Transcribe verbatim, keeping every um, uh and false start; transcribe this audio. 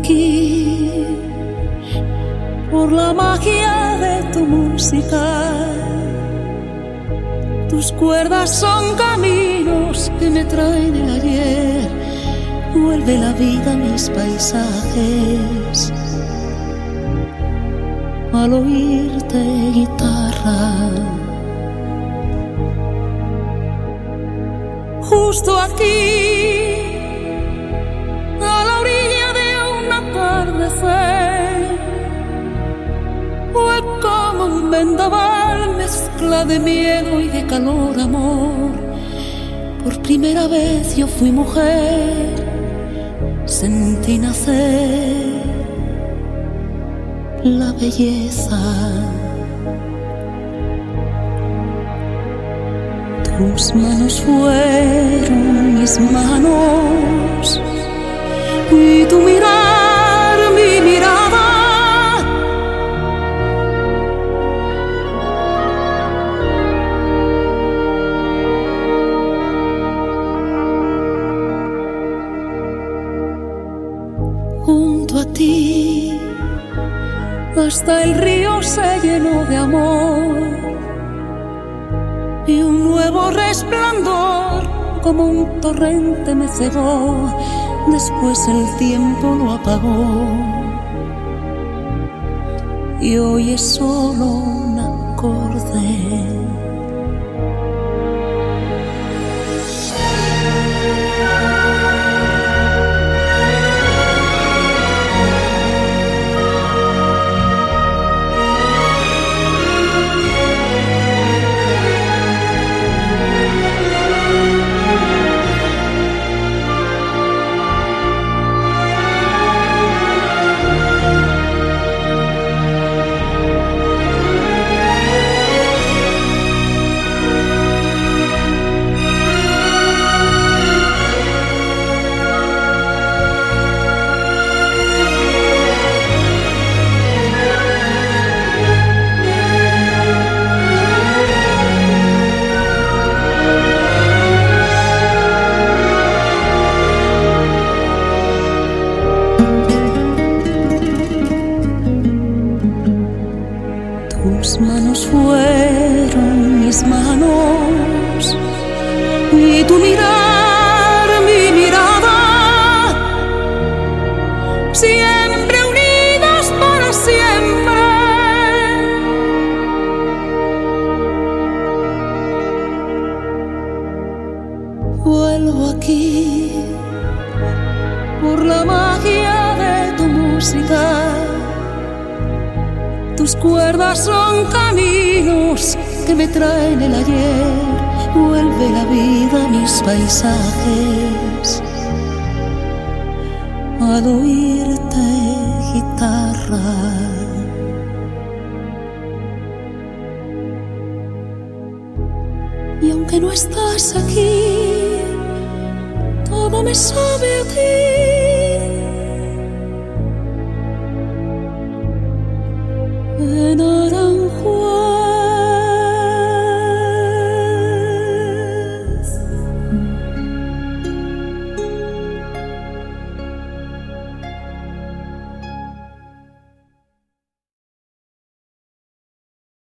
aquí por la magia de tu música. Tus cuerdas son caminos que me traen el ayer. Vuelve la vida a mis paisajes al oírte guitarra. Justo aquí, a la orilla de un atardecer, fue como un vendaval, mezcla de miedo y de calor, amor. Por primera vez yo fui mujer, sentí nacer la belleza. Tus manos fueron mis manos y tu mirar mi mirada. Junto a ti hasta el río se llenó de amor y un nuevo resplandor como un torrente me cegó. Después el tiempo lo apagó y hoy es solo un acorde. Tus manos fueron mis manos y tu mirar mi mirada, siempre unidas para siempre. Vuelvo aquí por la magia de tu música. Tus cuerdas son caminos que me traen el ayer. Vuelve la vida a mis paisajes al oírte guitarra. Y aunque no estás aquí, todo me sabe a ti.